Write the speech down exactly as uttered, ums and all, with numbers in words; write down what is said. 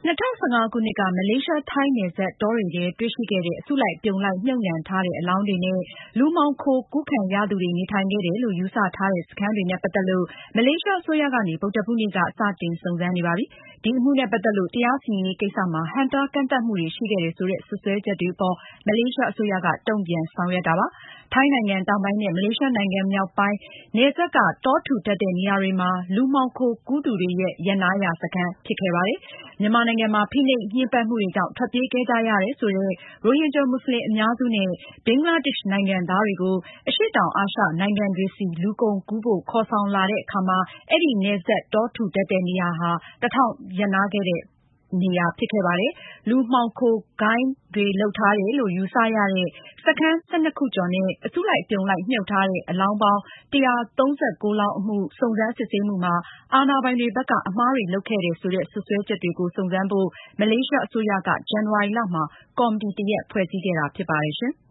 ၂၀၁၅ ခုနှစ်က မလေးရှား-ထိုင်းနယ်စပ်တောတွေထဲ တွေ့ရှိခဲ့တဲ့ အစုလိုက်အပြုံလိုက်မြှုပ်နှံထားတဲ့ အလောင်းတွေနဲ့ လူမှောင်ခိုကူးခံရသူတွေ နေထိုင်ခဲ့တယ်လို့ ယူဆထားတဲ့ စခန်းတွေနဲ့ ပတ်သက်လို့ မလေးရှားအစိုးရကနေ ဗုဒ္ဓဟူးနေ့က စတင်စုံစမ်းနေပါပြီ။ ဒီအမှုနဲ့ပတ်သက်လို့ တရားစီရင်ရေးကိစ္စမှာ ဟန့်တားကန့်သတ်မှုတွေ ရှိခဲ့တယ်ဆိုတဲ့ စွပ်စွဲချက်တွေအပေါ် မလေးရှားအစိုးရက တုန့်ပြန်ဆောင်ရွက်တာပါ။ ထိုင်းနိုင်ငံတောင်ပိုင်းနဲ့ မလေးရှားနိုင်ငံမြောက်ပိုင်း နယ်စပ်က တောထူထပ်တဲ့နေရာတွေမှာ လူမှောင်ခိုကူးသူတွေရဲ့ ရပ်နားရာစခန်းဖြစ်ခဲ့ပါတယ်။ မြန်မာနိုင်ငံမှာ ဖိနှိပ်ညှဉ်းပန်းမှုတွေကြောင့် ထွက်ပြေးခဲ့ကြရတယ်ဆိုတဲ့ ရိုဟင်ဂျာမွတ်စလင်အများစုနဲ့ ဘင်္ဂလားဒေ့ရှ်နိုင်ငံသားတွေကို အရှေ့တောင်အာရှနိုင်ငံတွေဆီ လူကုန်ကူးဖို့ ခေါ်ဆောင်လာတဲ့အခါမှာ အဲဒီ နယ်စပ်တောထူထပ်တဲ့နေရာဟာ တထောက်ရပ်နားခဲ့တဲ့နေရာဖြစ်ခဲ့ပါတယ်။ လူမှောင်ခိုဂိုဏ်းတွေလုပ်ထားတယ်လို့ ယူဆရတဲ့ စခန်း ၁၂ ခုကျော်နဲ့ အစုလိုက်အပြုံလိုက်မြှုပ်ထားတဲ့ အလောင်းပေါင်း ၁၃၉ လောင်းအမှု စုံစမ်းစစ်ဆေးမှုမှာ အာဏာပိုင်တွေဘက်က အမှားတွေလုပ်ခဲ့တယ်ဆိုတဲ့ စွပ်စွဲချက်တွေကို စုံစမ်းဖို့ မလေးရှားအစိုးရက ဇန်နဝါရီလမှာ ကော်မတီတရပ်ဖွဲ့စည်းခဲ့တာဖြစ်ပါတယ်ရှင်။